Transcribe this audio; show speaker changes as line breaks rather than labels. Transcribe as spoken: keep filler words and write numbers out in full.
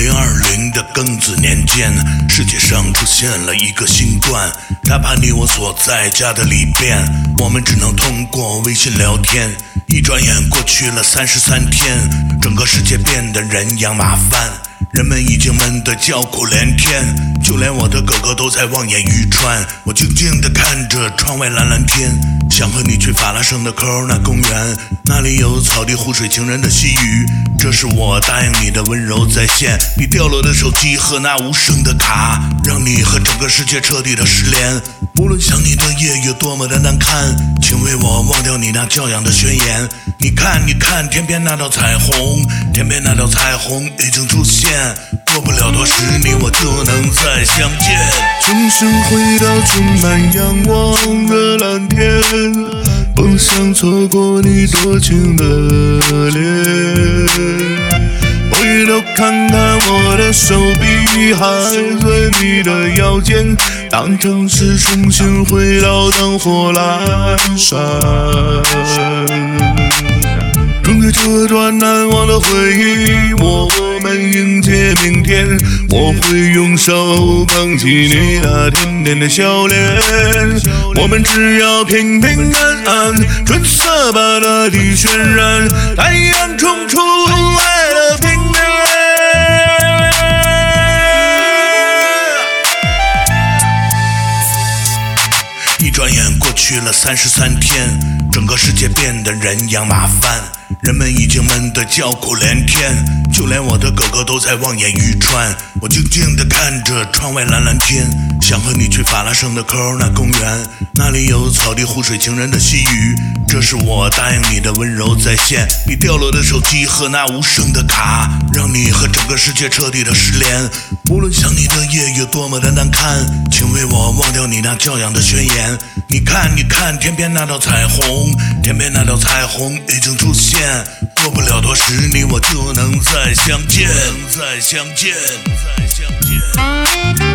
零二零的庚子年间，世界上出现了一个新冠，它把你我所在家的里边，我们只能通过微信聊天。一转眼过去了三十三天，整个世界变得人仰马翻，人们已经闷得叫苦连天，就连我的哥哥都在望眼欲穿。我静静地看着窗外蓝蓝天，想和你去法拉盛的科罗纳公园，那里有草地湖水情人的细语。这是我答应你的温柔在线，你掉落的手机和那无声的卡，让你和整个世界彻底的失联。无论想你的夜有多么的难看，请为我忘掉你那教养的宣言。你看你看天边那道彩虹，天边那道彩虹已经出现，过不了多时你我就能再相见。
重新回到充满阳光的蓝天，不想错过你多情的脸。回头看看我的手臂还在你的腰间，当城市重新回到灯火阑珊，扔开这段难忘的回忆，我们迎接明天。我会用手捧起你那甜甜的笑脸，我们只要平平安安，春色把大地渲染，太阳冲出来了平安。
一转眼过去了三十三天，整个世界变得人仰马翻，人们已经闷得叫苦连天，就连我的哥哥都在望眼欲穿。我静静地看着窗外蓝蓝天，想和你去法拉盛的科罗纳公园，那里有草地湖水情人的细语。这是我答应你的温柔在线，你掉落的手机和那无声的卡，让你和整个世界彻底的失联。无论想你的夜有多么的难看，请为我忘掉你那教养的宣言。你看你看天边那道彩虹，天边那道彩虹已经出现，过不了多时你我就能再相见，再相见，再相见。